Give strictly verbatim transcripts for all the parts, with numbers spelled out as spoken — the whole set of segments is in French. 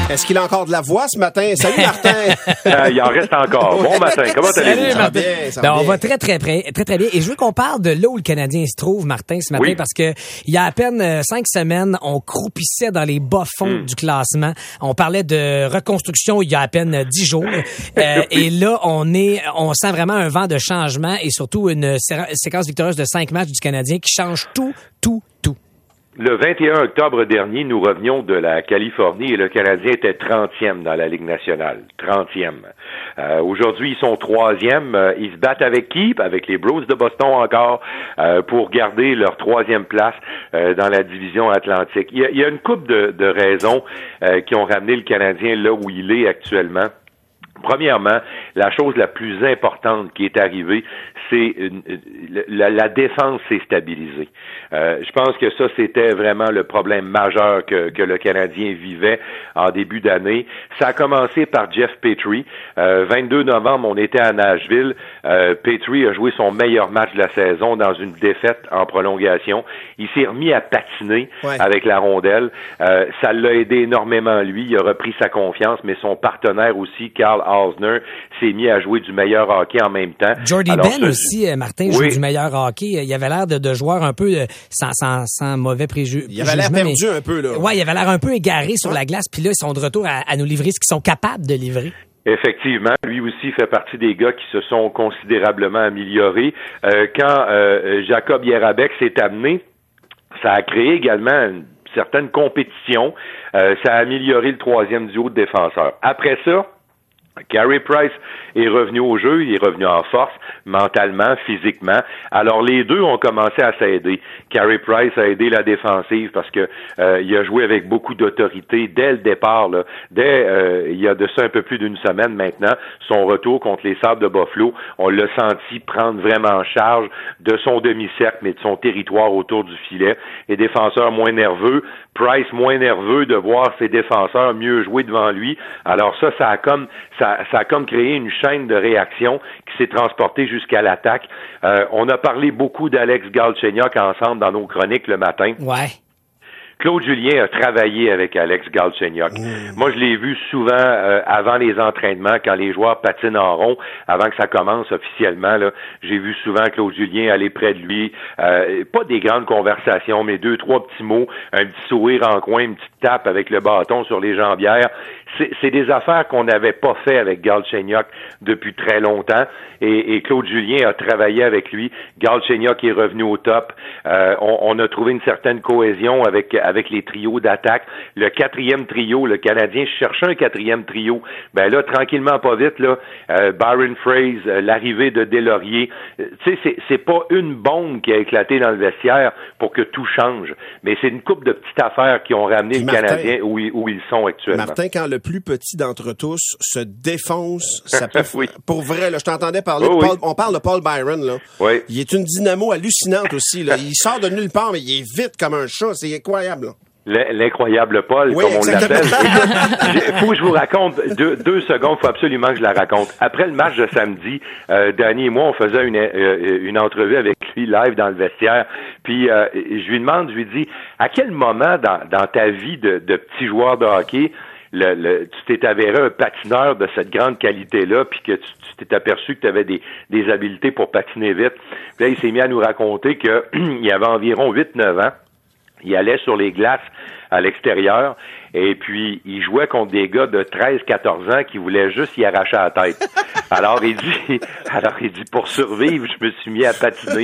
Est-ce qu'il a encore de la voix ce matin? Salut, Martin! euh, il en reste encore. Bon matin, comment allez-vous? Salut, Martin. Bien, ben, on va très, très, très, très, très bien. Et je veux qu'on parle de là où le Canadien se trouve, Martin, ce matin, oui. parce que il y a à peine euh, cinq semaines, on croupissait dans les bas-fonds mm. du classement. On parlait de reconstruction il y a à peine dix jours. Euh, et là, on est, on sent vraiment un vent de changement et surtout une sé- séquence victorieuse de cinq matchs du Canadien qui change tout, tout, tout. Le vingt et un octobre dernier, nous revenions de la Californie et le Canadien était trentième dans la Ligue nationale. trentième. Euh, aujourd'hui, ils sont troisième. Euh, ils se battent avec qui? Avec les Bruins de Boston encore euh, pour garder leur troisième place euh, dans la division Atlantique. Il y a, il y a une couple de, de raisons euh, qui ont ramené le Canadien là où il est actuellement. Premièrement, la chose la plus importante qui est arrivée, c'est une, la, la défense s'est stabilisée. Euh, je pense que ça, c'était vraiment le problème majeur que, que le Canadien vivait en début d'année. Ça a commencé par Jeff Petrie. Euh, vingt-deux novembre, on était à Nashville. Euh, Petrie a joué son meilleur match de la saison dans une défaite en prolongation. Il s'est remis à patiner ouais. avec la rondelle. Euh, ça l'a aidé énormément, lui. Il a repris sa confiance, mais son partenaire aussi, Carl Hausner, s'est mis à jouer du meilleur hockey en même temps. Jordy Alors, Ben ça, aussi, Martin, oui. joue du meilleur hockey. Il avait l'air de, de joueur un peu sans, sans, sans mauvais préjugés. Il avait l'air perdu mais, un peu, là. Ouais, il avait l'air un peu égaré sur ouais. la glace, puis là, ils sont de retour à, à nous livrer ce qu'ils sont capables de livrer. Effectivement, lui aussi fait partie des gars qui se sont considérablement améliorés. Euh, quand euh, Jacob Jerabek s'est amené, ça a créé également une certaine compétition. Euh, ça a amélioré le troisième duo de défenseurs. Après ça, Carey Price est revenu au jeu, il est revenu en force, mentalement, physiquement. Alors les deux ont commencé à s'aider. Carey Price a aidé la défensive parce que euh, il a joué avec beaucoup d'autorité dès le départ. Là. Dès euh, il y a de ça un peu plus d'une semaine maintenant, son retour contre les Sabres de Buffalo, on l'a senti prendre vraiment en charge de son demi-cercle, mais de son territoire autour du filet. Les défenseurs moins nerveux, Price moins nerveux de voir ses défenseurs mieux jouer devant lui. Alors ça, ça a comme ça, ça a comme créé une chaîne de réaction qui s'est transportée jusqu'à l'attaque. Euh, on a parlé beaucoup d'Alex Galchenyuk ensemble dans nos chroniques le matin. Ouais. Claude Julien a travaillé avec Alex Galchenyuk. Mmh. Moi, je l'ai vu souvent euh, avant les entraînements, quand les joueurs patinent en rond, avant que ça commence officiellement. Là, j'ai vu souvent Claude Julien aller près de lui. Euh, pas des grandes conversations, mais deux, trois petits mots, un petit sourire en coin, une petite tape avec le bâton sur les jambières. C'est, c'est des affaires qu'on n'avait pas fait avec Galchenyuk depuis très longtemps. Et, et Claude Julien a travaillé avec lui. Galchenyuk est revenu au top. Euh, on, on a trouvé une certaine cohésion avec avec les trios d'attaque. Le quatrième trio, le Canadien cherchait un quatrième trio. Ben là, tranquillement, pas vite, là, euh, Byron Froese, euh, l'arrivée de Deslauriers. Euh, tu sais, c'est, c'est pas une bombe qui a éclaté dans le vestiaire pour que tout change. Mais c'est une couple de petites affaires qui ont ramené Puis le Martin, Canadien où, où ils sont actuellement. Martin, quand le plus petit d'entre tous se défonce, ça peut... oui. Pour vrai, là, je t'entendais parler oh, de Paul, oui. on parle de Paul Byron, là. Oui. Il est une dynamo hallucinante aussi, là. Il sort de nulle part, mais il est vite comme un chat. C'est incroyable, là. L'incroyable Paul, oui, comme on exactement. l'appelle. Il faut que je vous raconte deux, deux secondes, il faut absolument que je la raconte. Après le match de samedi, euh, Danny et moi, on faisait une, euh, une entrevue avec lui live dans le vestiaire. Puis euh, je lui demande, je lui dis, à quel moment dans, dans ta vie de, de petit joueur de hockey, le, le, tu t'es avéré un patineur de cette grande qualité-là, puis que tu, tu t'es aperçu que tu avais des, des habiletés pour patiner vite. Puis là, il s'est mis à nous raconter qu'il y avait environ huit neuf ans. Il allait sur les glaces à l'extérieur et puis il jouait contre des gars de treize quatorze ans qui voulaient juste y arracher la tête. Alors il dit, alors il dit pour survivre, je me suis mis à patiner.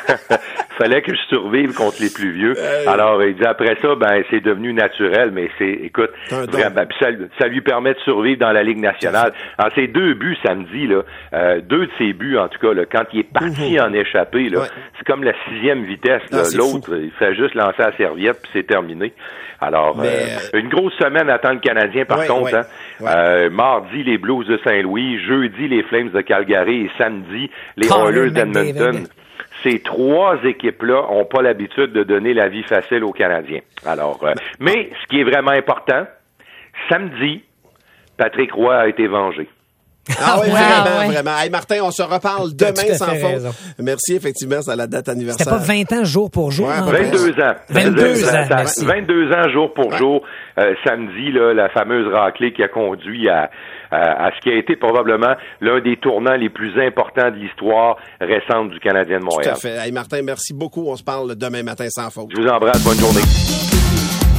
Fallait que je survive contre les plus vieux. Alors il dit après ça, ben c'est devenu naturel, mais c'est, écoute, vraiment, ben, ça, ça lui permet de survivre dans la Ligue nationale. Alors ses deux buts samedi là, euh, deux de ses buts en tout cas là, quand il est parti mmh. en échappée là, ouais. c'est comme la sixième vitesse. Là. Ah, L'autre, fou. Il fait juste lancer la serviette puis c'est terminé. Alors, mais, euh, une grosse semaine attend le Canadien, par ouais, contre. Ouais, hein. ouais. Euh, mardi, les Blues de Saint-Louis. Jeudi, les Flames de Calgary. Et samedi, les Oilers d'Edmonton. Ces trois équipes-là ont pas l'habitude de donner la vie facile aux Canadiens. Alors, euh, mais ce qui est vraiment important, samedi, Patrick Roy a été vengé. Ah oui, wow, vraiment, ouais. vraiment. Hey, Martin, on se reparle demain sans faute. Merci, effectivement, c'est la date anniversaire. C'était pas vingt ans jour pour jour? Ouais, hein, vingt-deux ans. vingt-deux ans, ça, ça, merci. vingt-deux ans jour pour ouais. jour. Euh, samedi, là, la fameuse raclée qui a conduit à, à, à ce qui a été probablement l'un des tournants les plus importants de l'histoire récente du Canadien de Montréal. Tout à fait. Hey, Martin, merci beaucoup. On se parle demain matin sans faute. Je vous embrasse. Bonne journée.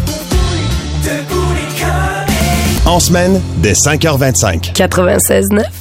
En semaine, dès cinq heures vingt-cinq. quatre-vingt-seize neuf